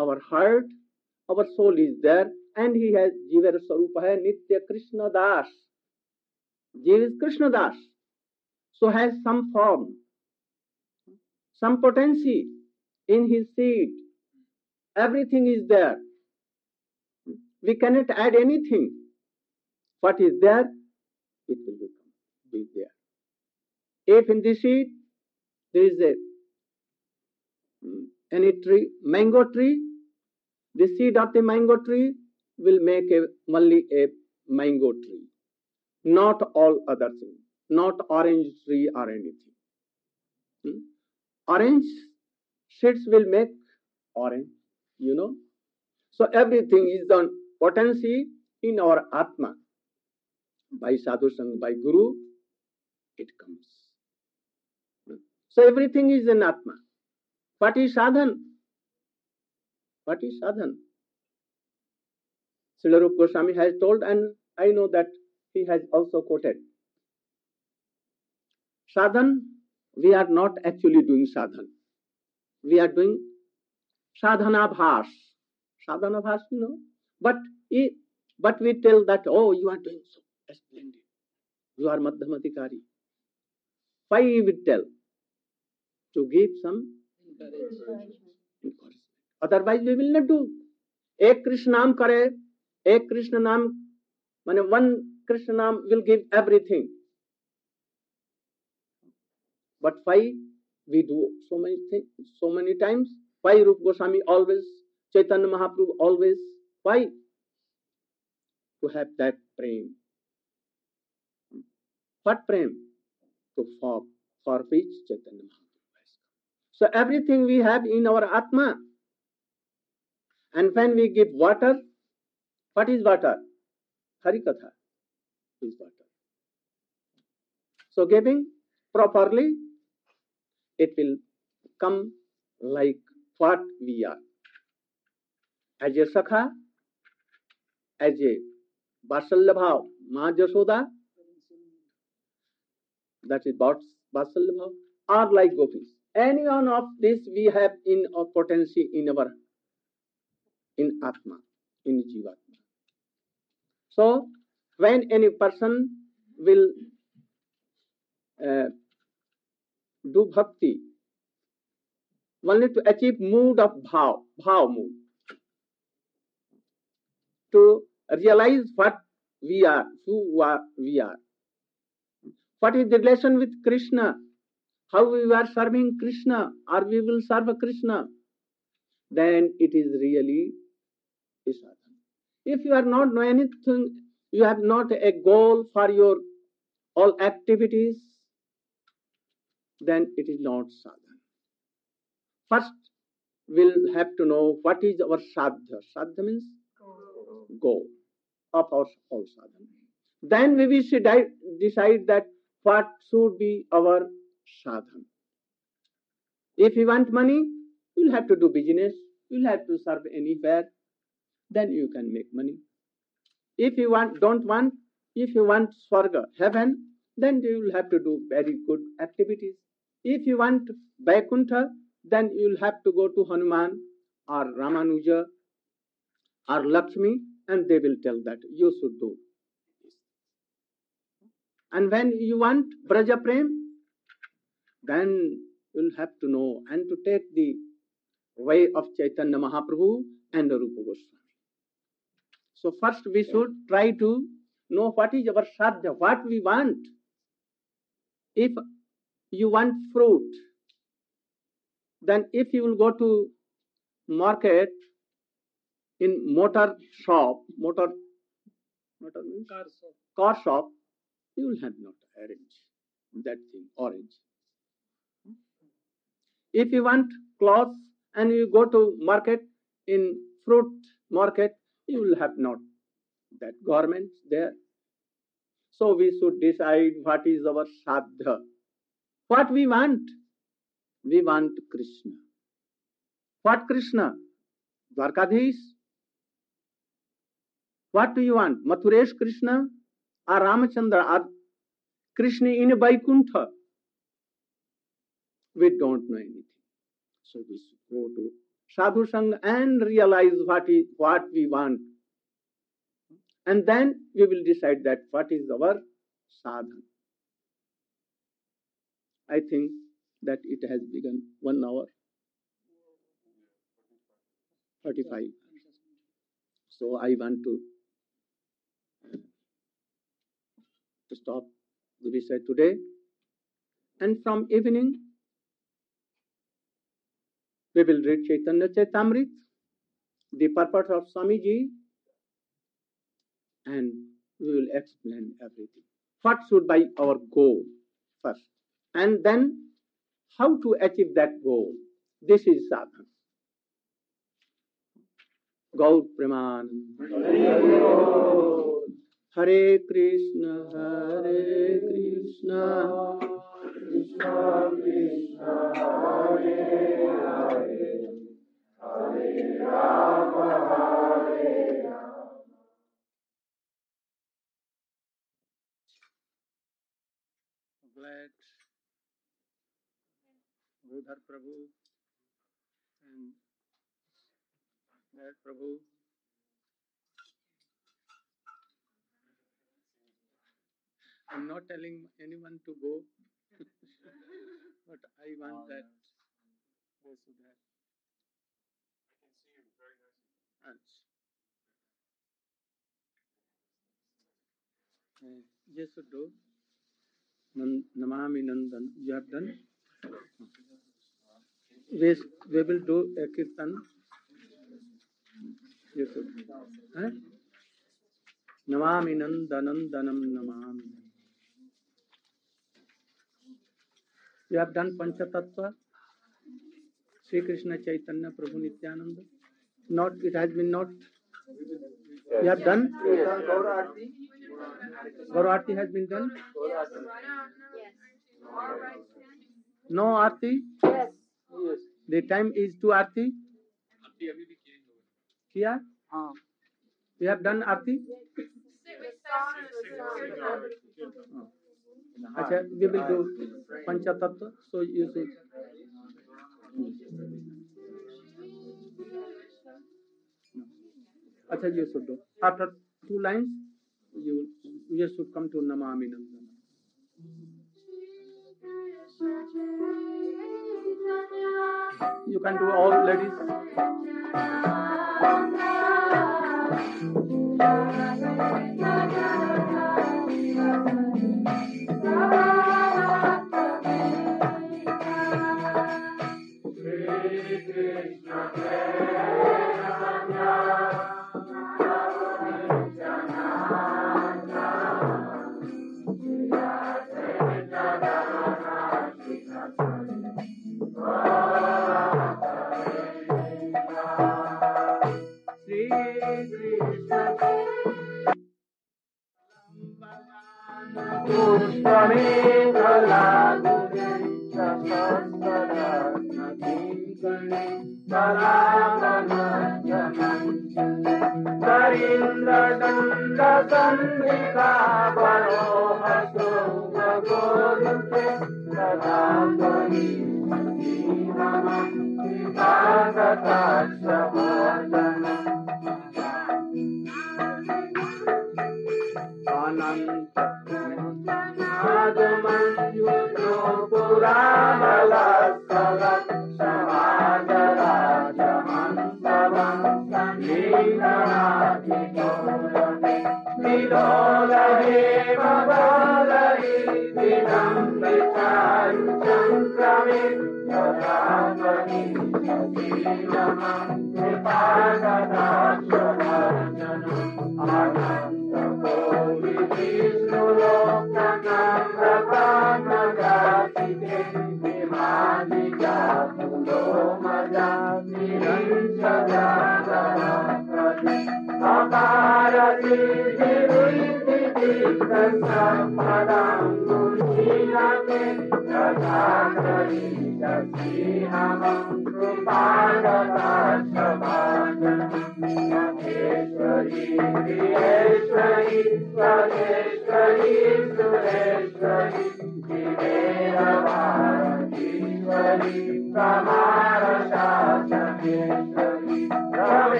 our heart, our soul is there, and he has Jiva Swarupa hai Nitya Krishna Das. Jiva is Krishna Das, so has some form, some potency in his seed. Everything is there. We cannot add anything. What is there, it will be there. If in the seed there is any tree, mango tree, the seed of the mango tree will make only a mango tree, not all other things, not orange tree or anything. Orange seeds will make orange, you know. So everything is on potency in our Atma. By sadhu sang, by guru, it comes. So everything is in Atma. What is sadhan? What is sadhan? Srila Rupa Goswami has told, and I know that he has also quoted. Sadhan, we are not actually doing sadhan. We are doing sadhana bhas. Sadhana bhas, you know. But we tell that, oh, you are doing so splendid. You are Madhyamadikari. Why we will tell? To give some encouragement. Otherwise we will not do. Ek Krishna naam kare, ek Krishna naam, one Krishna naam will give everything. But why we do so many things, so many times? Why Rupa Goswami always, Chaitanya Mahaprabhu always? Why? To have that prem. What prem? For which Chaitanya Mahaprabhu has come. So everything we have in our Atma. And when we give water, what is water? Harikatha is water. So giving properly, it will come like what we are. As a Sakha, as a Vasallabha, Ma Jasoda, that is Vasallabha, or like gopis. Any one of this we have in our potency in Atma, in Jivatma. So when any person will do bhakti, only to achieve mood of bhav mood, to realize what we are, we are. What is the relation with Krishna? How we are serving Krishna, or we will serve Krishna? Then it is really a sadhana. If you are not knowing anything, you have not a goal for your all activities, then it is not sadhana. First, we'll have to know what is our sadhya. Sadhya means goal of our all sadhana. Then we should decide that what should be our sadhana. If you want money, you'll have to do business. You'll have to serve anywhere. Then you can make money. If you don't want, if you want Swarga, heaven, then you will have to do very good activities. If you want Vaikuntha, then you will have to go to Hanuman or Ramanuja or Lakshmi, and they will tell that you should do this. And when you want Braja Prem, then you will have to know and to take the way of Chaitanya Mahaprabhu and Rupa Goswami. So first we should try to know what is our sadhya, what we want. If you want fruit, then if you will go to market in motor means car shop, you will have not arrange that thing, orange. If you want clothes and you go to market in fruit market, you will have not that garments there. So we should decide what is our sadhya. What we want? We want Krishna. What Krishna? Dwarkadhish. What do you want? Mathuresh Krishna or Ramachandra or Krishna in Vaikuntha? We don't know anything. So we should go to sadhu sang and realize what we want. And then we will decide that what is our sadhana. I think that it has begun 1 hour 45. So I want to stop the Vishaya today. And from evening, we will read Chaitanya Chaitamrit, the purport of Swamiji, and we will explain everything. What should be our goal first? And then how to achieve that goal. This is sadhana. Gaur Premanand. Hare Krishna, Hare Krishna, Krishna Krishna, Hare Hare, Hare Rama, Hare Rama. Glad Budhar Prabhu and Glad Prabhu. I'm not telling anyone to go, but I want that they should have. I can see you very nicely. Yes, do. Namami Nandan. You have done? We will do a kirtan. You should. Namami Nandanandanam Namami. You have done Panchatattva? Sri Krishna Chaitanya Prabhu Nityananda? Not, it has been not. You have done? Yes. Gaur Aarti has been done? No Aarti? Yes. The time is to Aarti? Kiya? You have done Aarti? Achha, we will do Panchatattva, so you should. Achha, you should do. After 2 lines, you should come to Namami Nandanam. You can do all, ladies.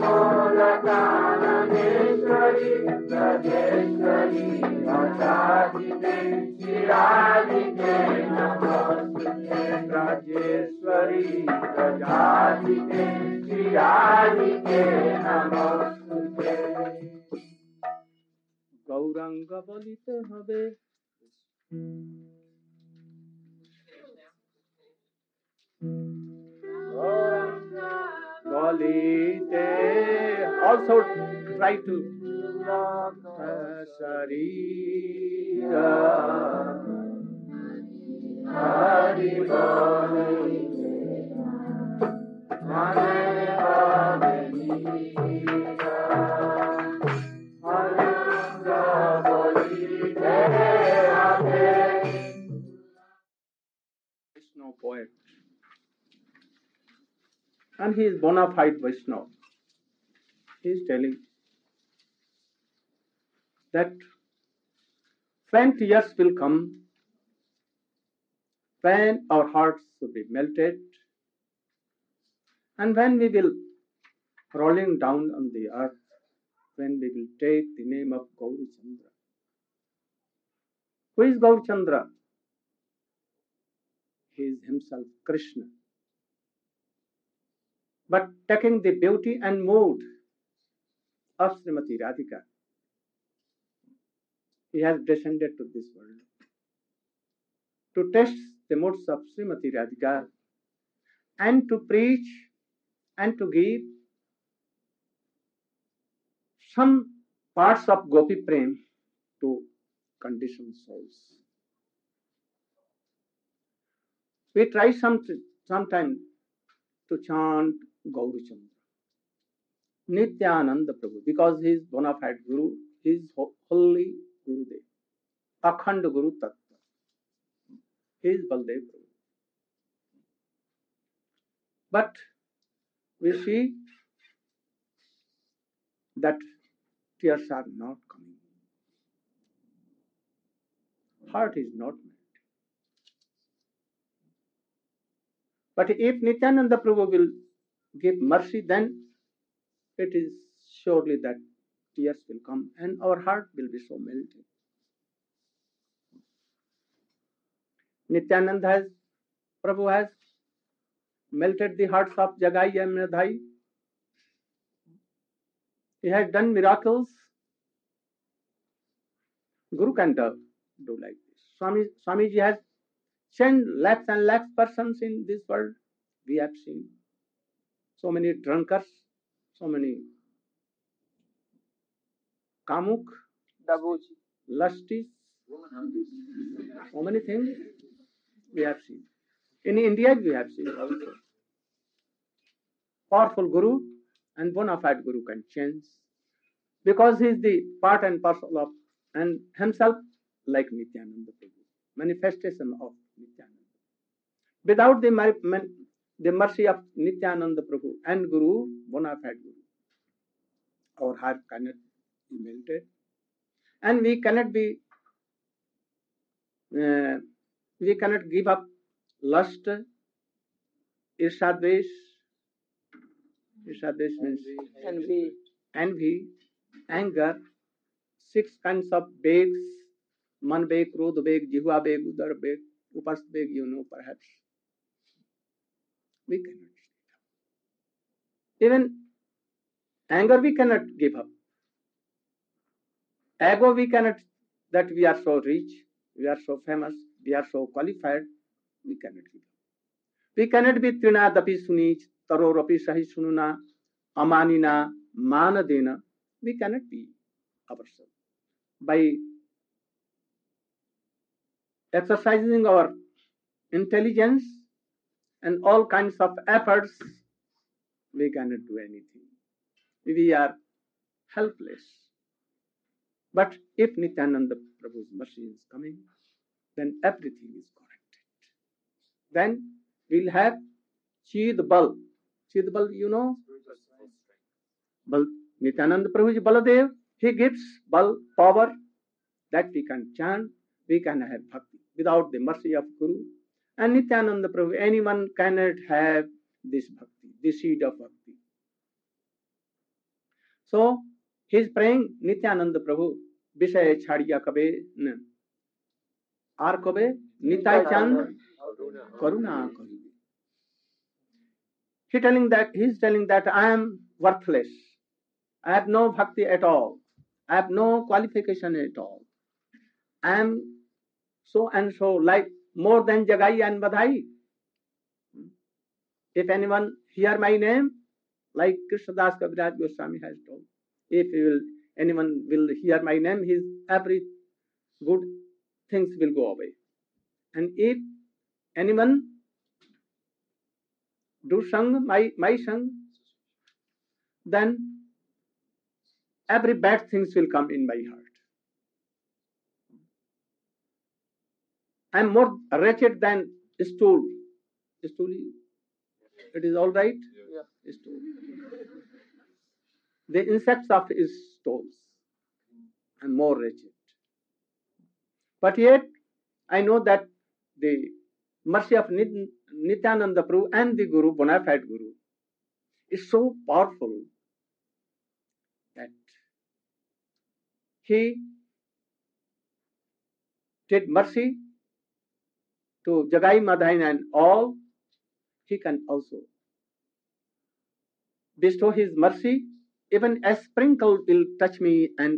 Radhanandeshwari, Rajeshwari, Radhadite, Shiradite, Namostute, Rajeshwari, Radhadite, Shiradite, Namostute. Gauranga বলিতে হবে বলিতে also try to Sarira Hari বলিতে মনে হবে Vaishnava poet, and he is bona fide Vaishnava. He is telling that when tears will come, when our hearts will be melted, and when we will rolling down on the earth, when we will take the name of Gauri Chandra. Who is Gauri Chandra? He is himself Krishna. But taking the beauty and mood of Srimati Radhika, he has descended to this world to test the moods of Srimati Radhika and to preach and to give some parts of Gopi Prem to conditioned souls. We try sometime to chant Gauri Chandra, Nityananda Prabhu, because he is bona fide Guru, he is holy Gurudev, Akhand Guru Tattva. He is Baldev Prabhu. But we see that tears are not coming. Heart is not met. But if Nityananda Prabhu will give mercy, then it is surely that tears will come and our heart will be so melted. Nityananda Prabhu has melted the hearts of Jagai and Madhai. He has done miracles. Guru can do like this. Swamiji has sent lakhs and lakhs persons in this world. We have seen so many drunkards, so many kamuk, lusties, so many things we have seen. In India we have seen also. Powerful Guru and bona fide Guru can change because he is the part and parcel of and himself like Nityananda Prabhu, manifestation of Nityananda. Without the mercy of Nityananda Prabhu and Guru, bona fide Guru, our heart cannot be melted, and we cannot give up lust, irshadvesh. Irshadvesh means envy, anger, 6 kinds of begs, man beg, krodh beg, jihva beg, udar beg, upast beg, you know perhaps. We cannot. Even anger we cannot give up. Ego we cannot, that we are so rich, we are so famous, we are so qualified, we cannot give up. We cannot be trinadapi suni, tarorapi sahi sununa, amanina, manadena. We cannot be ourselves. By exercising our intelligence and all kinds of efforts, we cannot do anything. We are helpless. But if Nityananda Prabhu's mercy is coming, then everything is corrected. Then we'll have Chid Bal. Chid Bal, you know? Bal. Nityananda Prabhu is Baladev. He gives Bal, power, that we can chant, we can have bhakti. Without the mercy of Guru and Nityananda Prabhu, anyone cannot have this bhakti, this seed of bhakti. So he is praying Nityananda Prabhu, Vishaya Chadiya Kabe, Ar Kabe, Nitai Chand, Karuna Kabe. He is telling that I am worthless. I have no bhakti at all. I have no qualification at all. I am so and so, like more than Jagai and Badhai. If anyone hear my name, like Krishnadas Kaviraj Goswami has told, if anyone will hear my name, his every good things will go away. And if anyone do sang, my sang, then every bad things will come in my heart. I am more wretched than stool. Stool, it is all right? Yeah. Stool. The insects of his stools. I am more wretched. But yet, I know that the mercy of Nityananda Prabhu and the Guru, bona fide Guru, is so powerful that he did mercy to Jagai Madhain and all. He can also bestow his mercy. Even a sprinkle will touch me, and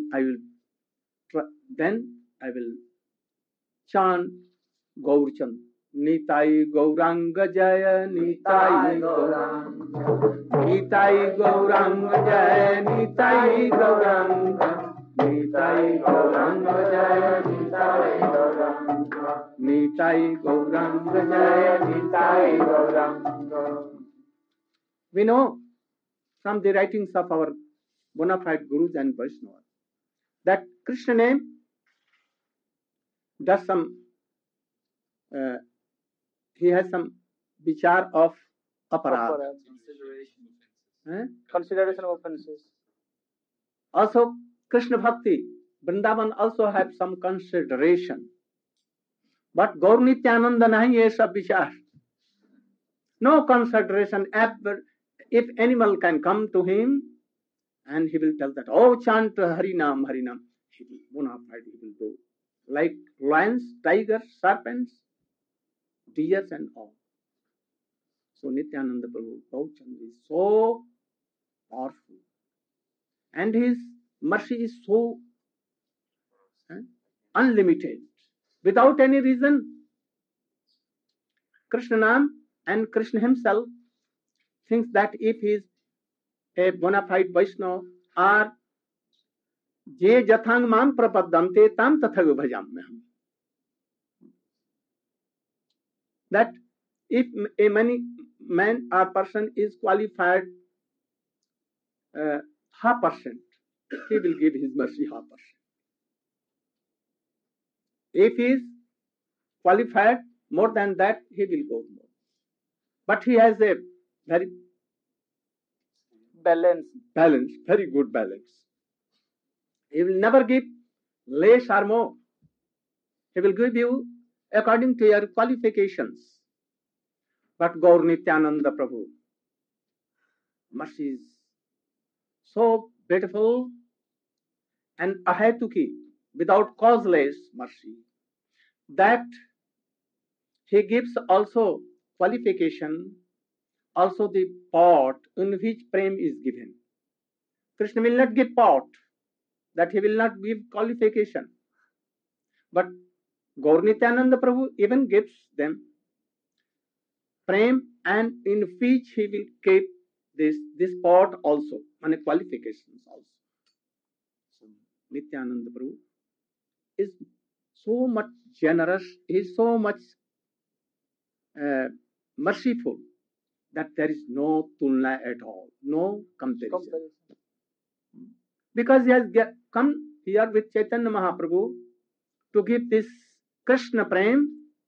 then I will chant Gaurchand. Nitai Gaurang Jaya, Nitai Gaurang. Nitai Gaurang Jaya, Nitai Gaurang. Nitai Gaurang Jaya, Nitai Gaurang. Nitai Gaurang Jaya, Nitai Gaurang. We know from the writings of our bona fide Gurus and Vaishnavas that Krishna name does some, he has some vichar of aparad. Consideration of offenses. Also, Krishna Bhakti, Vrindavan also have some consideration. But Gaur Nityananda nahi ye sab vichar. No consideration. If animal can come to him and he will tell that, oh, chant Harinam, Harinam, he will bona fide, he will do. Like lions, tigers, serpents, deers and all. So Nityananda Prabhu Gauchand is so powerful. And his mercy is so unlimited. Without any reason, Krishna Nam and Krishna himself thinks that if he is a bona fide Vaishnava or je jathang mam prapaddante tam tathag bhajamyaham. That if a man or person is qualified half percent, he will give his mercy half percent. If he is qualified more than that, he will go more. But he has a very balance, very good balance. He will never give less or more. He will give you according to your qualifications. But Gaur Nityananda Prabhu, mercy is so beautiful and ahetuki, without causeless mercy, that he gives also qualification, also the pot in which prem is given. Krishna will not give pot, that he will not give qualification. But Gaur Nityananda Prabhu even gives them prem, and in which he will keep this pot also, and qualifications also. So Nityananda Prabhu is so much generous, he is so much merciful that there is no tulna at all, no comparison. Because he has come here with Chaitanya Mahaprabhu to give this Krishna prem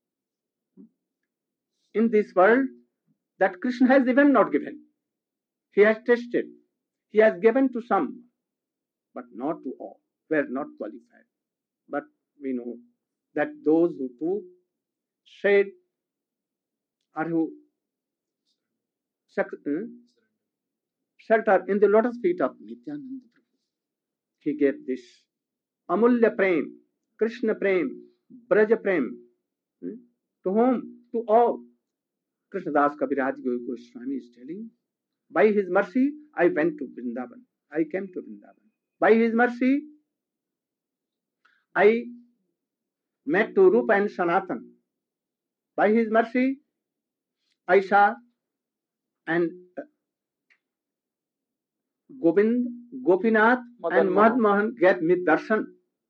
in this world that Krishna has even not given. He has tested. He has given to some, but not to all, were not qualified. But we know that those who shed or who shelter in the lotus feet of Nityananda Prabhu, he gave this Amulya Prem, Krishna Prem, Braja Prem. To whom? To all. Krishnadas Kaviraj Goswami is telling, by his mercy, I went to Vrindavan. I came to Vrindavan. By his mercy, I met to Rupa and Sanatan. By his mercy, I saw and Govind, Gopinath and Madhan Mohan get me darshan.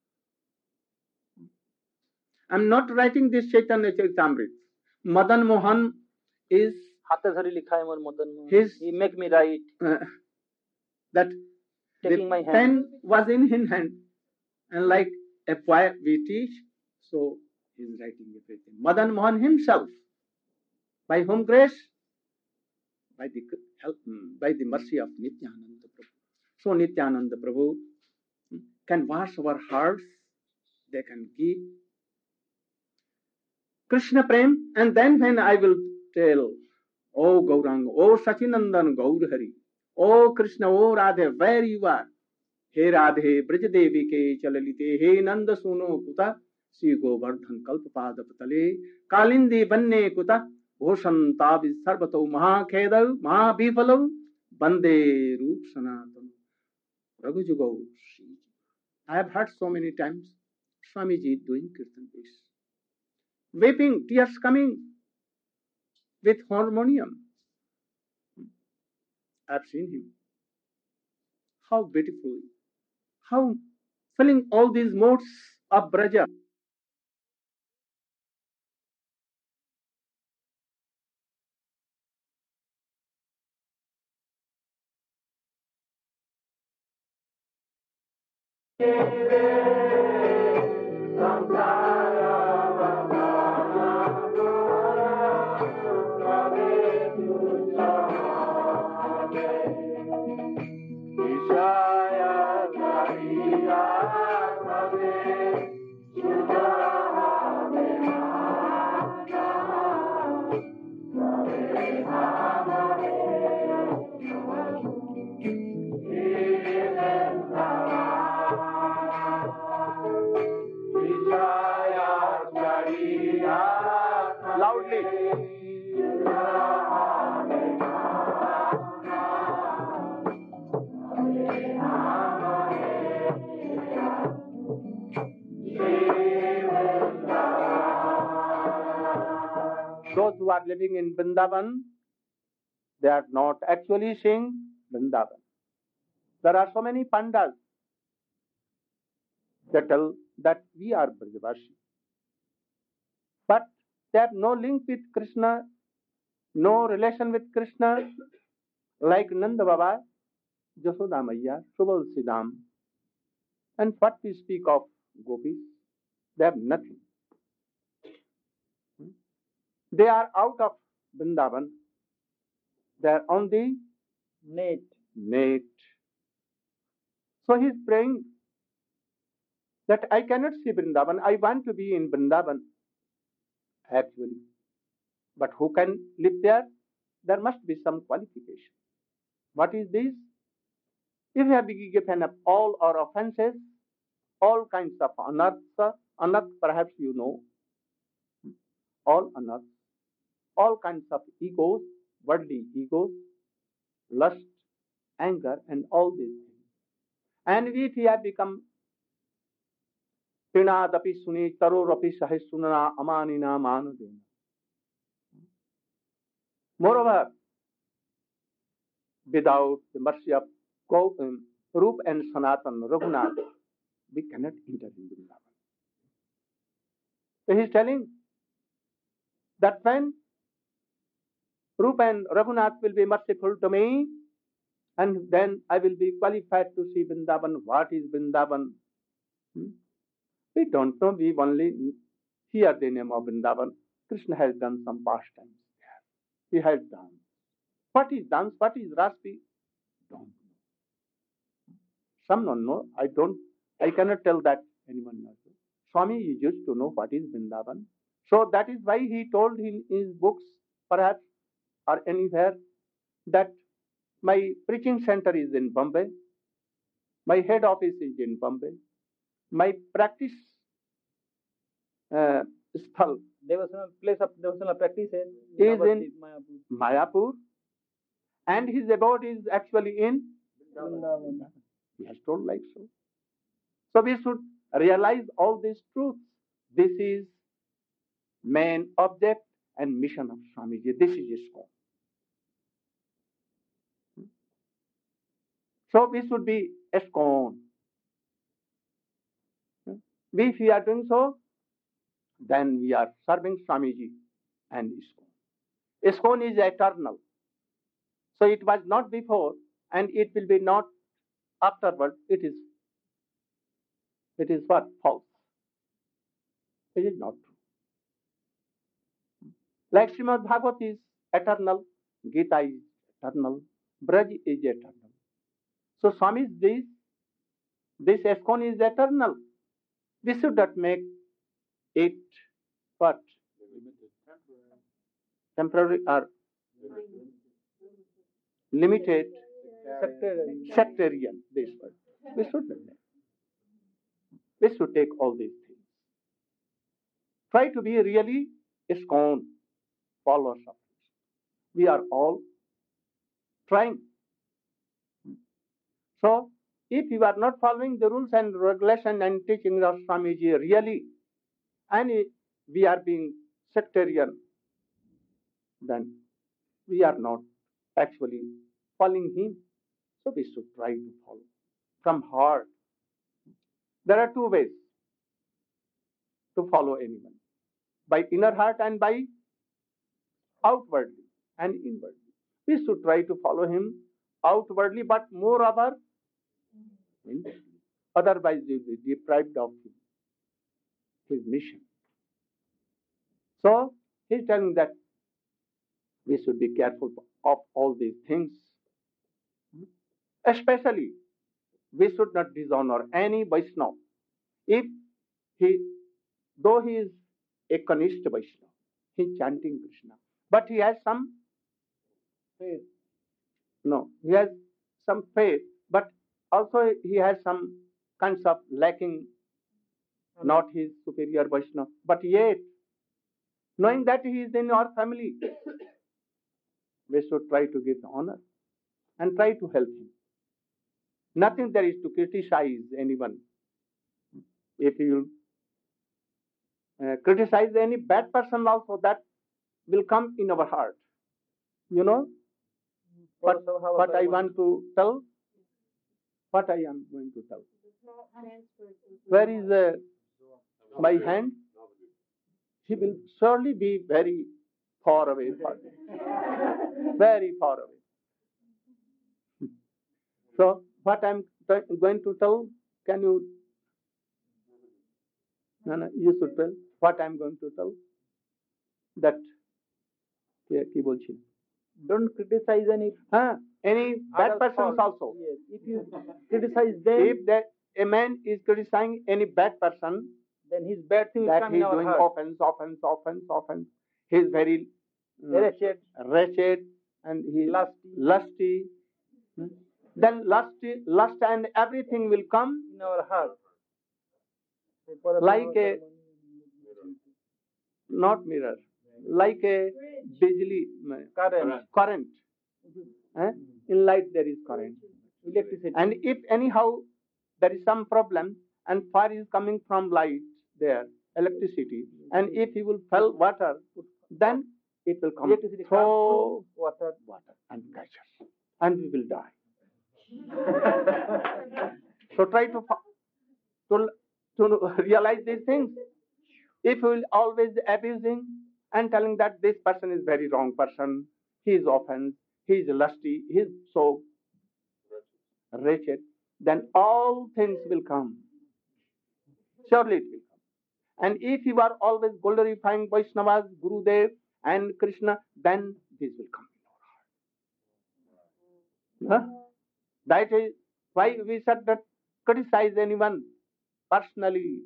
I'm not writing this Chaitanya Charitamrita. Madan Mohan is he make me write that taking the pen was in his hand, and like a poet we teach, so he is writing everything. Madan Mohan himself, by whom grace? By the help, by the mercy of Nityananda Prabhu. So Nityananda Prabhu can wash our hearts. They can give Krishna Prem, and then when I will tell, O Gaurang, O Sachinandan Gaur Hari, O Krishna, O Radhe, where you are? He Radhe, Brajadevi ke chalalite, he Nanda suno kuta, Sri Govardhan Kalpapada Patale, Kalindi banne kuta, Bhoshan Tavis Sarvato Maha Khedav, Maha Bifalav, Bande Roop Sanatan, Raghujugo. I have heard so many times Swamiji doing Kirtan this. Weeping, tears coming with harmonium. I've seen him. How beautiful, how filling all these modes of Braja. Loudly. Those who are living in Vrindavan, they are not actually seeing Vrindavan. There are so many pandas that tell that we are Brajavashi. But they have no link with Krishna, no relation with Krishna, like Nanda Baba, Jasoda Maiya, Subal Siddham. And what we speak of gopis, they have nothing. They are out of Vrindavan. They are on the net. So he is praying that I cannot see Vrindavan. I want to be in Vrindavan, actually. But who can live there? There must be some qualification. What is this? If we have been given up all our offenses, all kinds of anarth perhaps you know, all anarth, all kinds of egos, worldly egos, lust, anger, and all these things. And if we have become Trinadapi Suni Tarorapi Sahisunana Amanina Manudena. Moreover, without the mercy of Rup and Sanatan, Raghunath, we cannot enter in Vrindavan. So he is telling that when Rup and Raghunath will be merciful to me, and then I will be qualified to see Vrindavan. What is Vrindavan? We don't know. We only hear the name of Vrindavan. Krishna has done some pastimes there. He has done. What is dance? What is Raspi? Don't know. Some don't know. I cannot tell that anyone knows. Swami used to know what is Vrindavan. So that is why he told in his books, perhaps, or anywhere, that my preaching center is in Bombay. My head office is in Bombay. My practice sthal place of devotional practice is in Mayapur, and his abode is actually in Vrindavan. He has told like so. So we should realize all these truths. This is main object and mission of Swamiji. This is ISKCON. So we should be ISKCON. If we are doing so, then we are serving Swamiji and ISKCON. ISKCON is eternal. So it was not before and it will be not afterward. It is what? False. It is not true. Like Srimad Bhagavat is eternal, Gita is eternal, Braj is eternal. So Swami, this ISKCON is eternal. We should not make it what? Temporary or limited, sectarian, this word. We should not make. We should take all these things. Try to be really ISKCON followers of this. We are all trying. So, if you are not following the rules and regulations and teachings of Swamiji really, and we are being sectarian, then we are not actually following him. So we should try to follow from heart. There are two ways to follow anyone: by inner heart and by outwardly and inwardly. We should try to follow him outwardly, but moreover inwardly. Otherwise, we will be deprived of his mission. So he's telling that we should be careful of all these things. Especially, we should not dishonor any Vaishnava. If he, though he is a Kanishta Vaishnava, he is chanting Krishna, but he has some faith. No, he has some faith, but also he has some kinds of lacking, not his superior Vaishnava. But yet, knowing that he is in our family, we should try to give honor and try to help him. Nothing there is to criticize anyone. If you criticize any bad person also, that will come in our heart. You know what I want to tell? What I am going to tell? Where is my hand? He will surely be very far away. Very far away. So, what I am going to tell, can you? No, you should tell. What I am going to tell? That, কি বলছি? Don't criticize any bad persons also. Yes. If you criticize them, if a man is criticizing any bad person, then his bad thing will that come he in is our doing heart. offense. He is very wretched, and he is lusty. Then lust and everything will come in our heart. like a, not mirror, like a bijli current. In light there is current, electricity. And if anyhow there is some problem and fire is coming from light there, electricity, and if he will fill water, then it will come through water and catch us, and we will die. So try to realize these things. If you will always abusing and telling that this person is very wrong person, he is offense, he is lusty, he is so wretched, then all things will come. Surely it will come. And if you are always glorifying Vaishnavas, Gurudev and Krishna, then this will come in our heart. That is why we should not criticize anyone personally.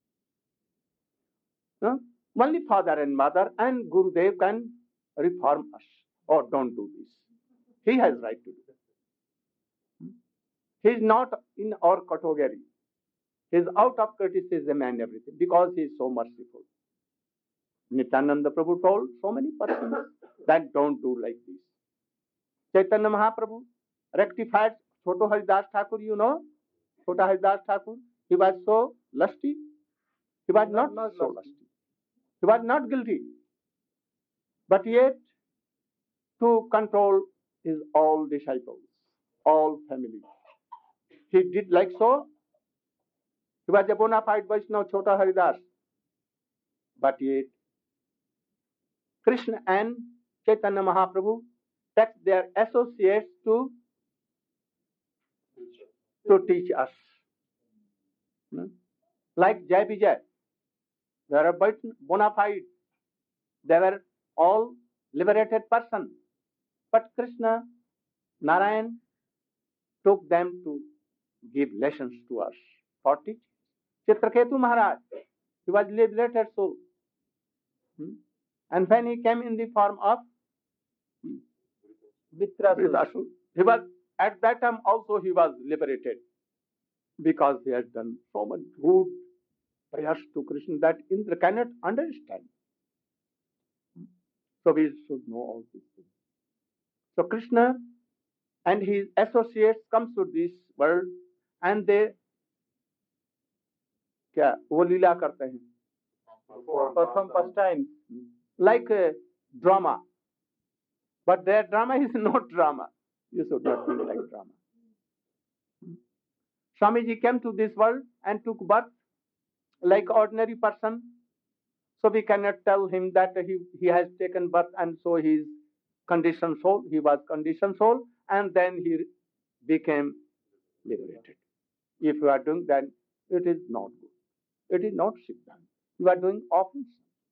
Only father and mother and Gurudev can reform us. Or don't do this. He has right to do that. He is not in our category. He is out of criticism and everything because he is so merciful. Nityananda Prabhu told so many persons that don't do like this. Chaitanya Mahaprabhu rectified Choto Haridas Thakur, you know, Chota Haridas Thakur. He was so lusty. He was not so lusty. He was not guilty. But yet, to control his all disciples, all family. He did like so. He was a bona fide Vaishnava, Chota Haridas. But yet, Krishna and Chaitanya Mahaprabhu take their associates to teach us. Like Jai Vijay, they are bona fide. They were all liberated persons. But Krishna, Narayan, took them to give lessons to us for teaching. Chitraketu Maharaj, he was liberated soul. And when he came in the form of Vritrasur, he was at that time also he was liberated because he had done so much good prayers to Krishna that Indra cannot understand. So we should know all these things. So Krishna and his associates come to this world and they क्या वो लीला करते हैं Perform pastimes. like a drama, but their drama is not drama. You should not think like drama. Swamiji came to this world and took birth like ordinary person. So we cannot tell him that he has taken birth and so he is conditioned soul. He was conditioned soul and then he became liberated. If you are doing that, it is not good. It is not Siddhanta. You are doing offense.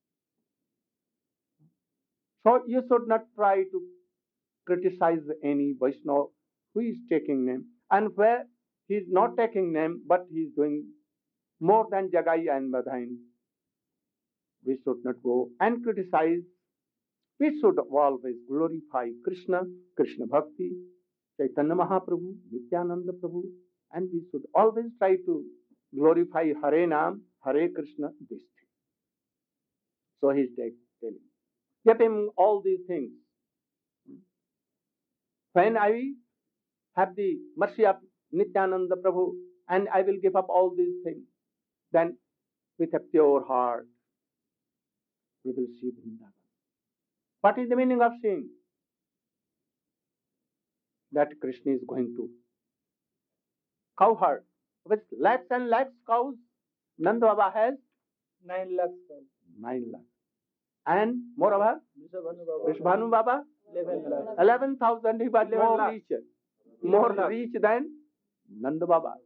So you should not try to criticize any Vaishnava who is taking name and where he is not taking name but he is doing more than Jagai and Madhain. We should not go and criticize. We should always glorify Krishna, Krishna Bhakti, Chaitanya Mahaprabhu, Nityananda Prabhu, and we should always try to glorify Hare Nam, Hare Krishna, this thing. So he is telling. Get him all these things. When I have the mercy of Nityananda Prabhu and I will give up all these things, then with a pure heart, we will see Vrindavan. What is the meaning of seeing? That Krishna is going to cow herd with lakhs and lakhs cows. Nanda Baba has 9 lakhs. 9 lakhs. And moreover, Vishbhanu Baba 11 lakhs. 11,000. He was 11 more lakhs. rich. More 11 lakhs. rich than Nanda Baba.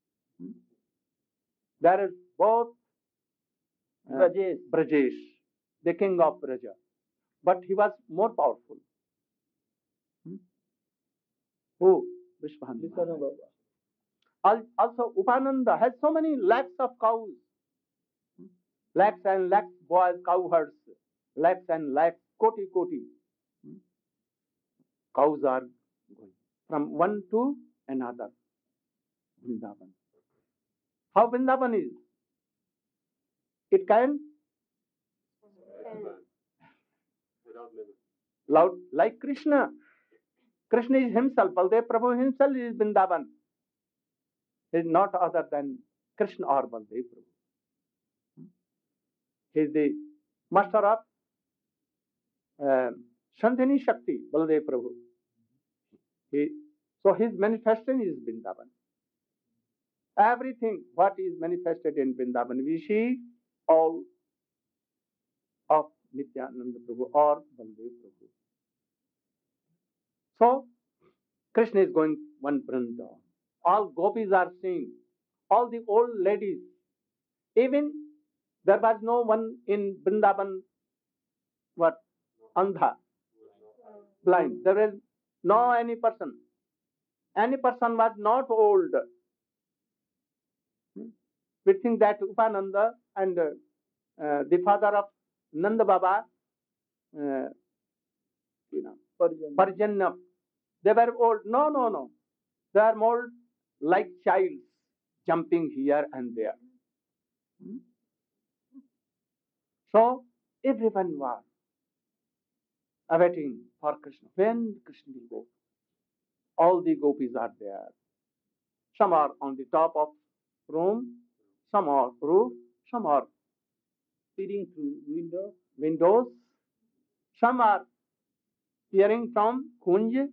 There is both Brajesh, the king of Braja. But he was more powerful. Who? Vishbhanu Baba. Also, Upananda has so many lakhs of cows. Lakhs and lakhs boys, cow herds. Lakhs and lakhs, koti. Cows are going from one to another. Vrindavan. How Vrindavan is? It can loud like Krishna. Krishna is himself. Baldev Prabhu himself is Vrindavan. He is not other than Krishna or Baldev Prabhu. He is the master of Sandhini Shakti, Baldev Prabhu. So his manifestation is Vrindavan. Everything what is manifested in Vrindavan, we see all of Nityananda Prabhu or Baldev Prabhu. So Krishna is going one Vrindavan. All gopis are seeing, all the old ladies. Even there was no one in Vrindavan, what? Andha, blind. There was no any person. Any person was not old. We think that Upananda and the father of Nanda Baba, Parjanya, they were old. No. They are more like childs jumping here and there. So everyone was awaiting for Krishna. When Krishna will go? All the gopis are there. Some are on the top of room, some are roof, some are peering through windows, some are peering from Kunj,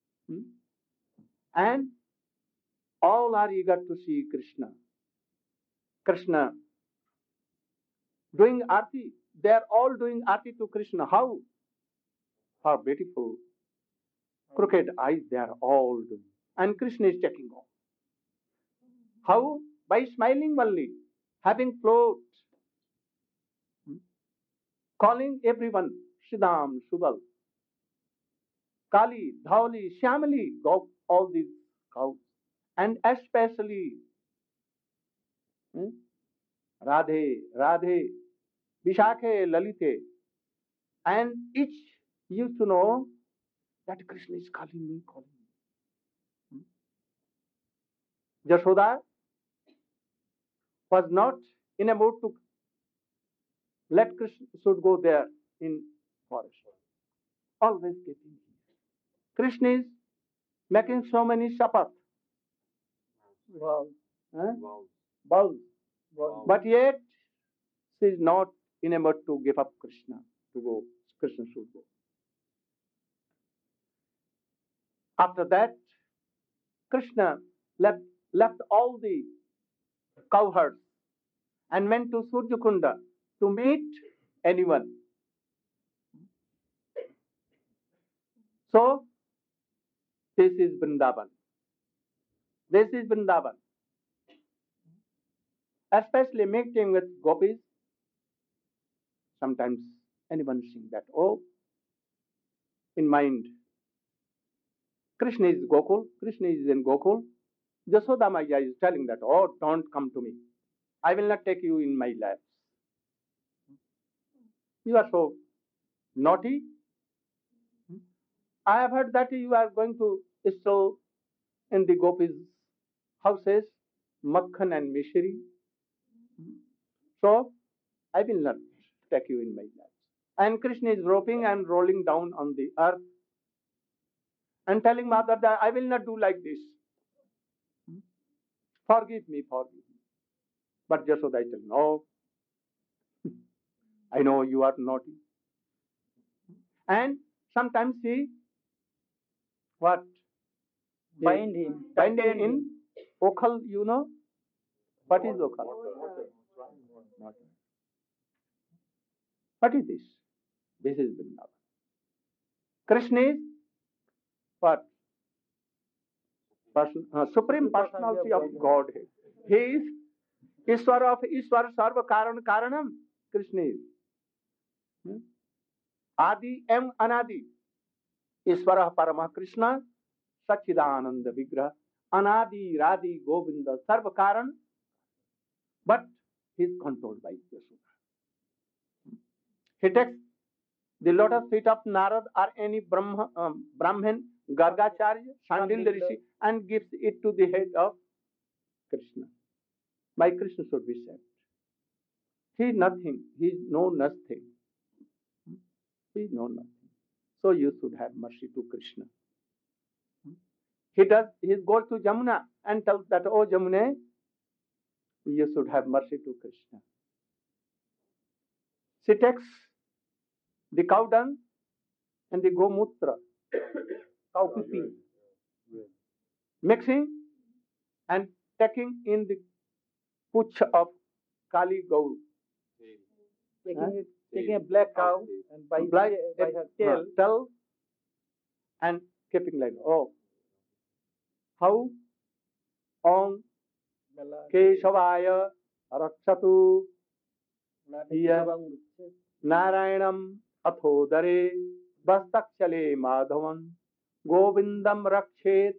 and all are eager to see Krishna. Krishna doing arti. They are all doing arti to Krishna. How? How beautiful. Crooked eyes they are all doing. And Krishna is checking off. How? By smiling only, having float, calling everyone, Shridham, Subal, Kali, Dhauli, Shyamali, all these cows. And especially Radhe, Radhe, Vishakhe, Lalite. And each used to know that Krishna is calling me, calling me. Jashoda was not in a mood to let Krishna should go there in forest. Always getting. Krishna is making so many shapat. Wow. Vows. Wow. But yet she is not in a mood to give up Krishna to go. Krishna should go. After that, Krishna left all the cowherds and went to Surjakunda to meet anyone. So, this is Vrindavan. This is Vrindavan. Especially meeting with gopis. Sometimes anyone sing that, oh, in mind, Krishna is Gokul, Krishna is in Gokul. Jashoda Maya is telling that, oh, don't come to me. I will not take you in my laps. You are so naughty. I have heard that you are going to steal in the gopis' houses, Makhan and Mishri. So, I will not take you in my laps. And Krishna is roping and rolling down on the earth and telling Mother that I will not do like this. Forgive me, forgive me. But Jashoda said, no, I know you are naughty. And sometimes she, what? Bind him. Bind him in Okhal, you know? What is Okhal? What is this? This is Vrindavan. Krishna is what? Supreme Personality of Godhead. He is Ishwar of Ishwar, Sarva Karan Karanam. Krishna is Adi M Anadi. Ishwara Parama Krishna, Sachidananda Vigraha, Anadi Radhi Govinda Sarva Karan. But he is controlled by Yashoda. He takes the lotus feet of Narad or any Brahman, Gargacharya, Shandilya Rishi, and gives it to the head of Krishna. My Krishna should be saved. He is nothing. He knows nothing. He knows nothing. So you should have mercy to Krishna. He goes to Jamuna and tells that, oh Jamuna, you should have mercy to Krishna. She takes the cow dung and the gomutra, cow pee, mixing and taking in the puch of Kali Gaur. Taking a black cow and by her tail and keeping like, oh, how on Keshavaya Rakshatu Narayanam Athodare Bastakshale Madhavan Govindam Rakshet.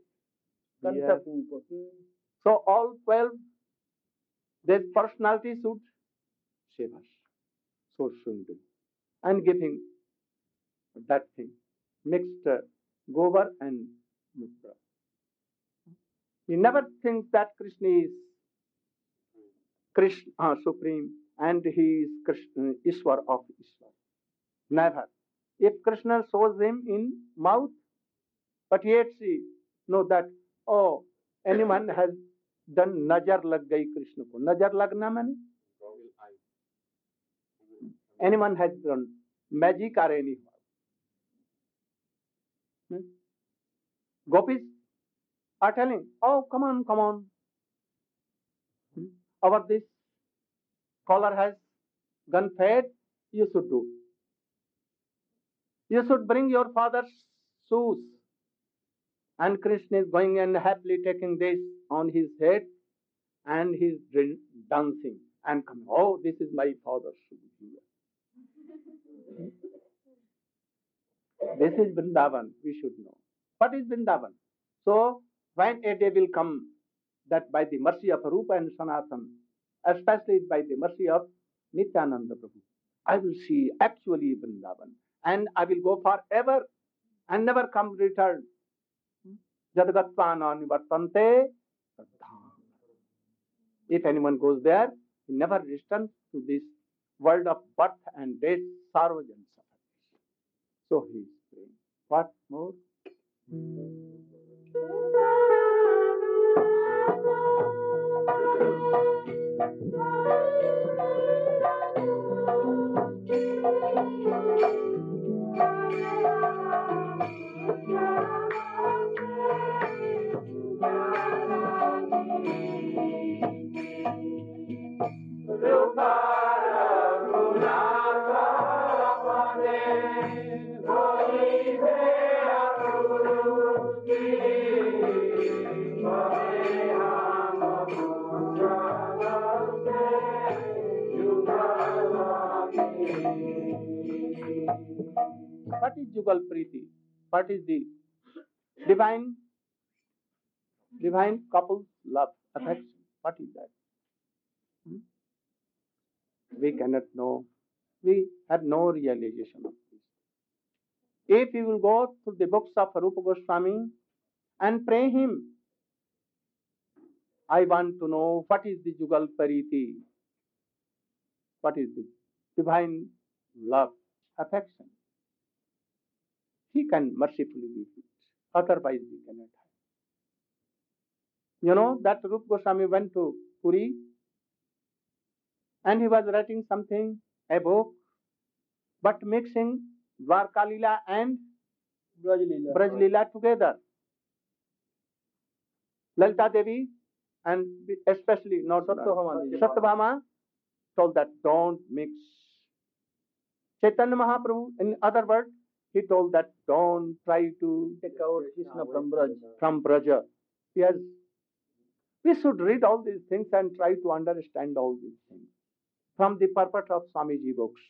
So all 12, their personality should save us. So Sundu. And giving that thing, mixed gobar and mutra. He never thinks that Krishna is supreme and he is Krishna, Ishwar of Ishwar. Never. If Krishna shows him in mouth, but yet she know that, oh, anyone has done najar lag gayi Krishna ko. Najar lagna mane? Anyone has done magic or anything. Gopis are telling, oh, come on, come on. Our this collar has gone fade, you should do. You should bring your father's shoes. And Krishna is going and happily taking this on his head and he's dancing and coming. Oh, this is my father's shoes. This is Vrindavan, we should know. What is Vrindavan? So, when a day will come that by the mercy of Rupa and Sanatan, especially by the mercy of Nityananda Prabhu, I will see actually Vrindavan and I will go forever and never come return. Jadagatva nivartante. If anyone goes there, he never returns to this world of birth and death, sorrow and suffering. So he is praying. What more? What is Jugal Preeti? What is the divine couple's love, affection? What is that? We cannot know. We have no realization of this. If you will go to the books of Rupa Goswami and pray him, I want to know what is the Jugal Preeti? What is the divine love, affection? He can mercifully give it. Otherwise, we cannot have. You know that Rupa Goswami went to Puri and he was writing something, a book, but mixing Dwarka Leela and Braj Leela together. Lalita Devi and especially not Satyabhama told that don't mix. Chaitanya Mahaprabhu, in other words, he told that don't try to take out Krishna from Braja. Yes, we should read all these things and try to understand all these things from the purport of Swamiji books.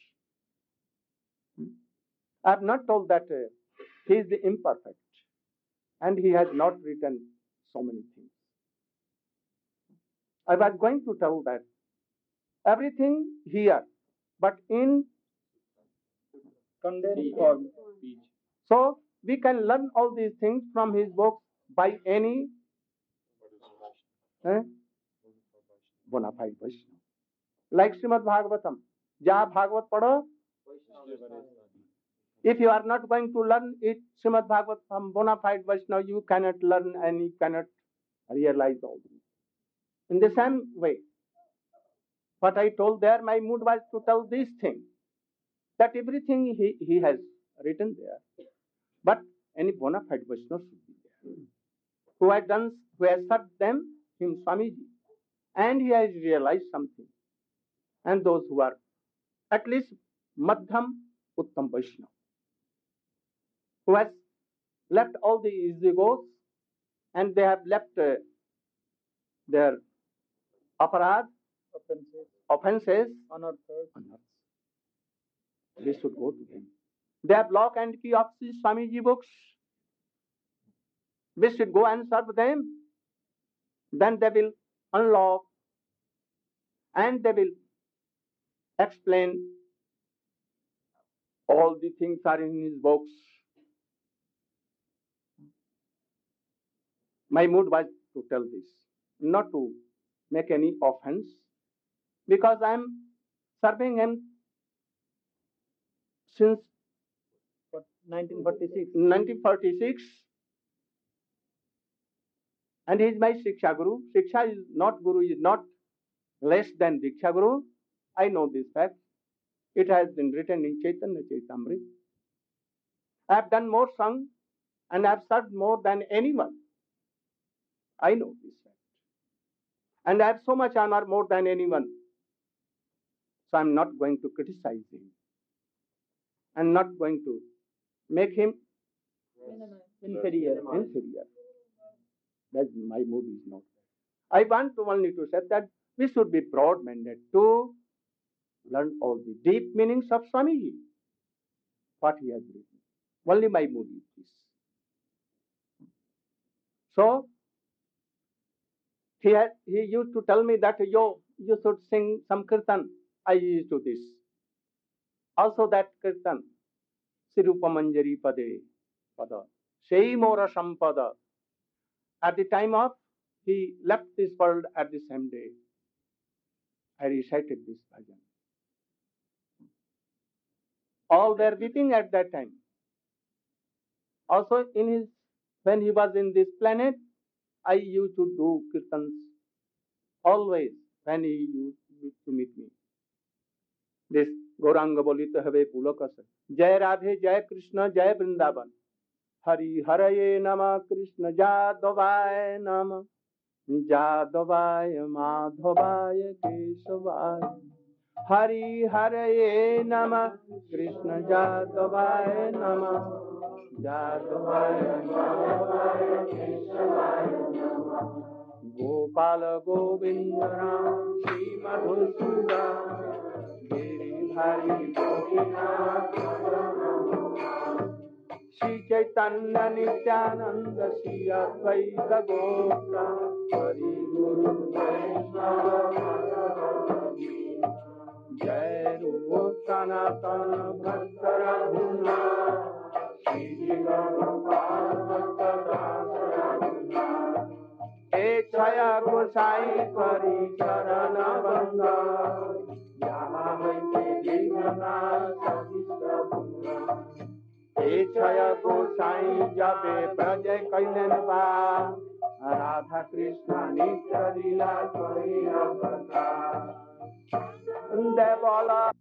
I have not told that he is the imperfect and he has not written so many things. I was going to tell that everything here, but in condensed form. So we can learn all these things from his books by any bona fide Vaishnava. Like Srimad Bhagavatam. Jaha Bhagavat padho. If you are not going to learn it, Srimad Bhagavatam, bona fide Vaishnava, you cannot learn and you cannot realize all this. In the same way, what I told there, my mood was to tell this thing, that everything he has written there, but any bona fide Vaishnava should be there. Who has served them, him Swamiji, and he has realized something. And those who are at least Madhyam Uttam Vaishnava, who has left all the egos and they have left their aparad, offenses, unearths. We should go to them. They have lock and key of the Swamiji books. We should go and serve them. Then they will unlock and they will explain all the things are in his books. My mood was to tell this, not to make any offense, because I am serving him since 1946, and he is my Shiksha Guru. Shiksha is not Guru, is not less than Diksha Guru. I know this fact. It has been written in Chaitanya Chaitamrita. I have done more sung and I have served more than anyone. I know this fact. And I have so much honor more than anyone. So I am not going to criticize him. I am not going to make him inferior. That's my mood is not that. I want to only to say that we should be broad-minded to learn all the deep meanings of Swamiji, what he has written. Only my mood is this. So, he used to tell me that you should sing some kirtan. I used to this. Also that kirtan, Sirupa Manjari Pade Pada, Sei Mora Sampada. At the time of he left this world at the same day, I recited this bhajan. All were weeping at that time. Also, when he was in this planet, I used to do kirtans always when he used to meet me. This Gauranga bolite have pulakas. Jai Radhe, Jai Krishna, Jai Vrindavan. Hari Haraye Nama, Krishna Jadavaya Nama, Jadavaya Madhavaya Keshavaya. Hari Haraye Nama, Krishna Jadavaya Nama, Jadavaya Madhavaya Keshavaya Nama. Gopala Govinda Ram, Shri Madhusudan, Giridhari Gopinath, Shri Chaitanya Nityananda, Shri Advaita Gopta, Hari Guru Vaishnava, Jai Rupa Sanatana Bhakta Raghunatha, Shri Gopal Bhakta Raghunatha, Echaya Gosai Pari Charana Banga, Yahavai Devana Sadista Banga. Echaya Gosai Jabe Praja Kainanva, Radha Krishna Nitya Lila Kari Avata. Devala